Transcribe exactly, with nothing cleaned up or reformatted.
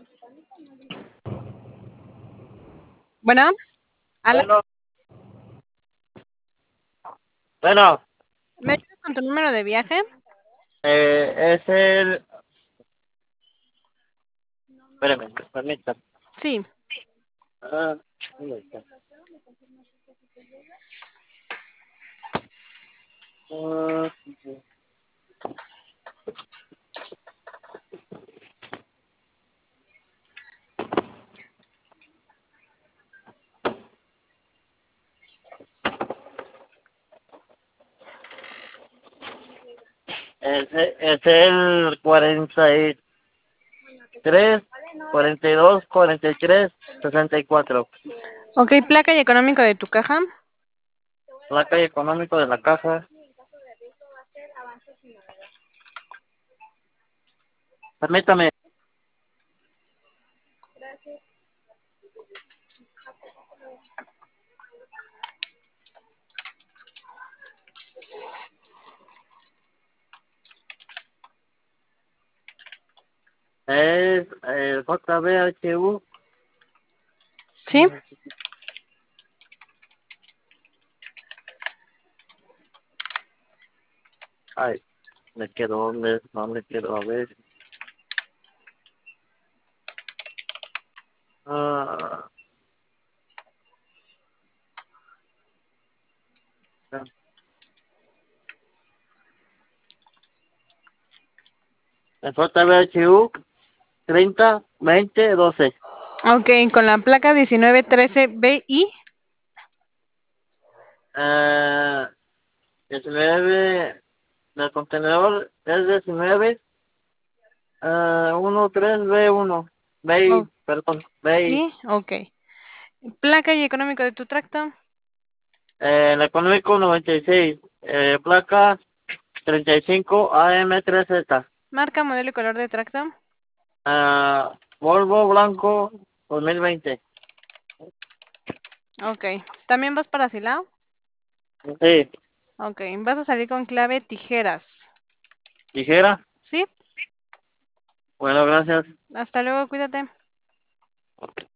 Bueno, Alan, Bueno, bueno, ¿me ayudas con tu número de viaje? eh, es el... Espérame, permítame. Sí. Ah, ¿dónde está? Ah, es, es el cuarenta y tres, cuarenta y dos, cuarenta y tres, sesenta y cuatro. Ok, placa y económico de tu caja. Placa y económico de la caja. Permítame. Es el J B H U. Sí. Ay, me quedo, ¿dónde? No me quedo, a ver. Ah, el J B H U treinta, veinte, doce. Ok, con la placa diecinueve trece B I. Eh, diecinueve, del contenedor es diecinueve, eh, uno tres B uno, Oh, B I, perdón, B I. sí, ok. Placa y económico de tu tracto. Eh, el económico noventa y seis, eh, placa treinta y cinco A M tres Z, Marca, modelo y color de tracto. eh, Volvo blanco dos mil veinte. Ok. ¿También vas para Silao? Sí, Ok. Vas a salir con clave tijeras. tijera, ¿Sí? bueno, gracias. Hasta luego, cuídate.